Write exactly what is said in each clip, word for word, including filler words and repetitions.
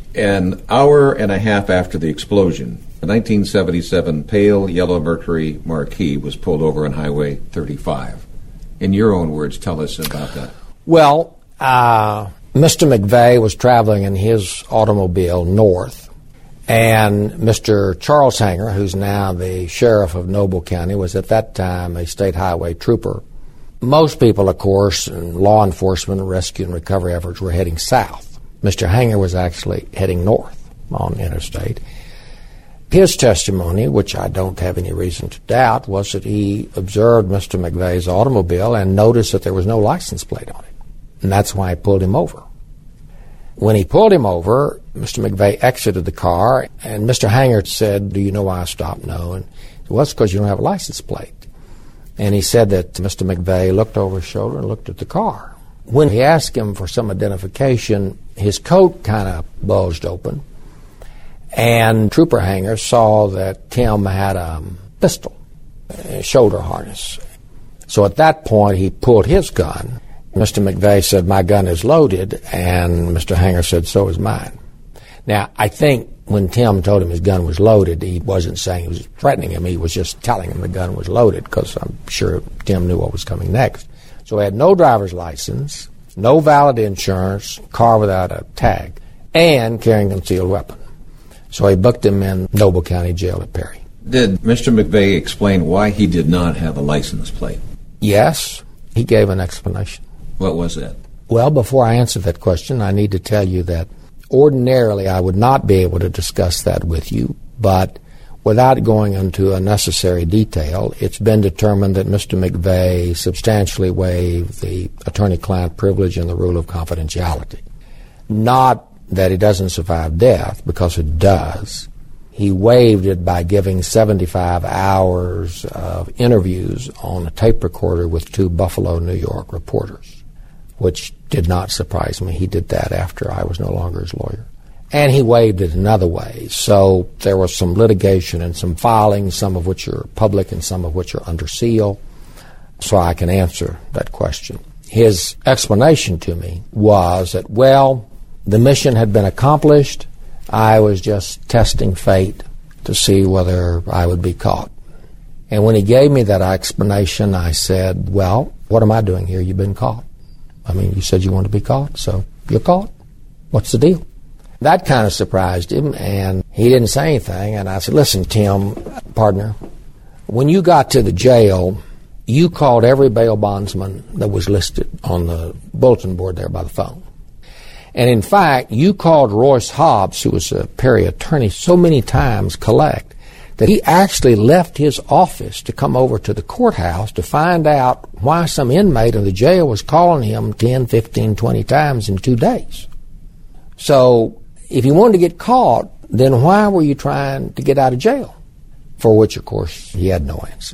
An hour and a half after the explosion, a nineteen seventy-seven pale yellow Mercury Marquis was pulled over on Highway thirty-five. In your own words, tell us about that. Well, uh, Mister McVeigh was traveling in his automobile north, and Mister Charles Hanger, who's now the sheriff of Noble County, was at that time a state highway trooper. Most people, of course, in law enforcement, rescue and recovery efforts were heading south. Mister Hanger was actually heading north on the interstate. His testimony, which I don't have any reason to doubt, was that he observed Mister McVeigh's automobile and noticed that there was no license plate on it. And that's why he pulled him over. When he pulled him over, Mister McVeigh exited the car, and Mister Hanger said, "Do you know why I stopped?" "No." And well, it's because you don't have a license plate. And he said that Mister McVeigh looked over his shoulder and looked at the car. When he asked him for some identification, his coat kind of bulged open, and Trooper Hanger saw that Tim had a pistol, a shoulder harness. So at that point, he pulled his gun. Mister McVeigh said, "My gun is loaded," and Mister Hanger said, "So is mine." Now, I think when Tim told him his gun was loaded, he wasn't saying he was threatening him. He was just telling him the gun was loaded, because I'm sure Tim knew what was coming next. So he had no driver's license, no valid insurance, car without a tag, and carrying a concealed weapon. So he booked him in Noble County Jail at Perry. Did Mister McVeigh explain why he did not have a license plate? Yes, he gave an explanation. What was that? Well, before I answer that question, I need to tell you that ordinarily I would not be able to discuss that with you, but without going into unnecessary detail, it's been determined that Mister McVeigh substantially waived the attorney-client privilege and the rule of confidentiality. Not that it doesn't survive death, because it does. He waived it by giving seventy-five hours of interviews on a tape recorder with two Buffalo, New York reporters, which did not surprise me. He did that after I was no longer his lawyer. And he waived it in other ways. So there was some litigation and some filings, some of which are public and some of which are under seal, so I can answer that question. His explanation to me was that, well, the mission had been accomplished. I was just testing fate to see whether I would be caught. And when he gave me that explanation, I said, well, what am I doing here? You've been caught. I mean, you said you wanted to be caught, so you're caught. What's the deal? That kind of surprised him, and he didn't say anything. And I said, listen, Tim, partner, when you got to the jail, you called every bail bondsman that was listed on the bulletin board there by the phone. And in fact, you called Royce Hobbs, who was a Perry attorney, so many times collect that he actually left his office to come over to the courthouse to find out why some inmate in the jail was calling him ten, fifteen, twenty times in two days. So if you wanted to get caught, then why were you trying to get out of jail? For which, of course, he had no answer.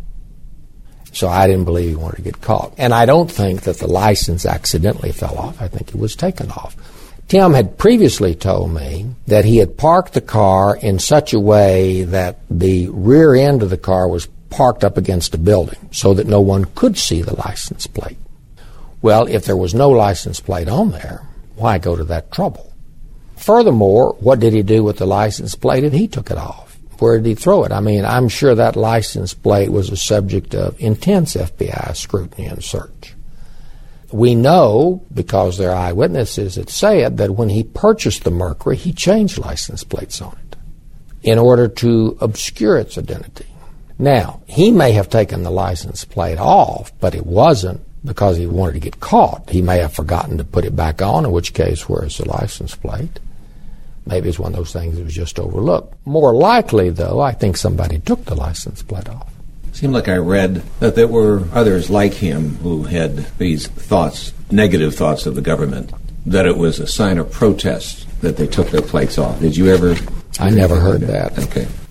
So I didn't believe he wanted to get caught. And I don't think that the license accidentally fell off. I think it was taken off. Tim had previously told me that he had parked the car in such a way that the rear end of the car was parked up against a building so that no one could see the license plate. Well, if there was no license plate on there, why go to that trouble? Furthermore, what did he do with the license plate if he took it off? Where did he throw it? I mean, I'm sure that license plate was a subject of intense F B I scrutiny and search. We know, because there are eyewitnesses that say it, that when he purchased the Mercury, he changed license plates on it in order to obscure its identity. Now, he may have taken the license plate off, but it wasn't because he wanted to get caught. He may have forgotten to put it back on, in which case, where's the license plate? Maybe it's one of those things that was just overlooked. More likely, though, I think somebody took the license plate off. It seemed like I read that there were others like him who had these thoughts, negative thoughts of the government, that it was a sign of protest that they took their plates off. Did you ever? I never heard that. Okay.